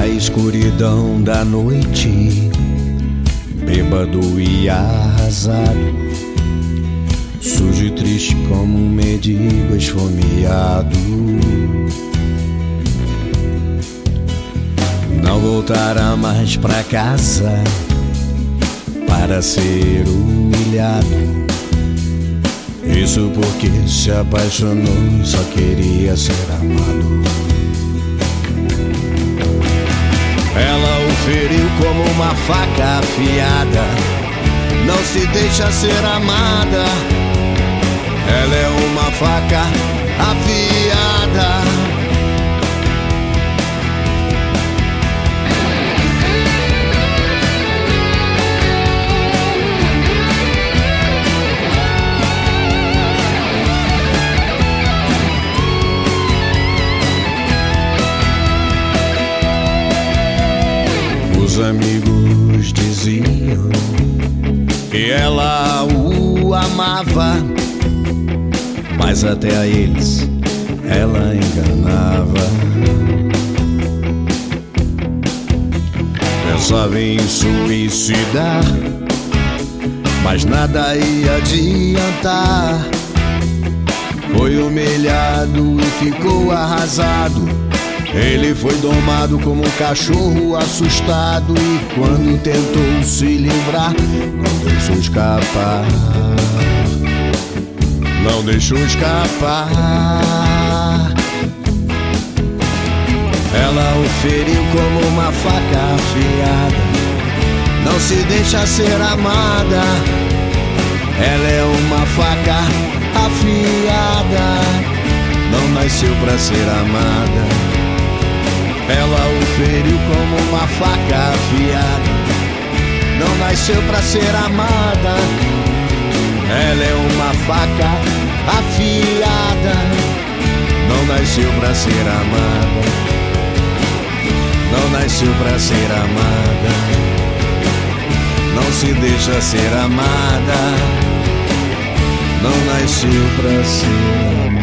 escuridão da noite, bêbado e arrasado, sujo e triste como um mendigo esfomeado. Não voltará mais pra casa para ser humilhado. Isso porque se apaixonou e só queria ser amado. Ela o feriu como uma faca afiada, não se deixa ser amada. Ela é uma faca afiada. Os amigos diziam que ela o amava, mas até a eles ela enganava. Pensava em suicidar, mas nada ia adiantar. Foi humilhado e ficou arrasado. Ele foi domado como um cachorro assustado, e quando tentou se livrar, não deixou escapar. Não deixou escapar. Ela o feriu como uma faca afiada, não se deixa ser amada. Ela é uma faca afiada, não nasceu pra ser amada. Ela o feriu como uma faca afiada, não nasceu pra ser amada. Ela é uma faca afiada, não nasceu pra ser amada. Não nasceu pra ser amada. Não se deixa ser amada. Não nasceu pra ser amada.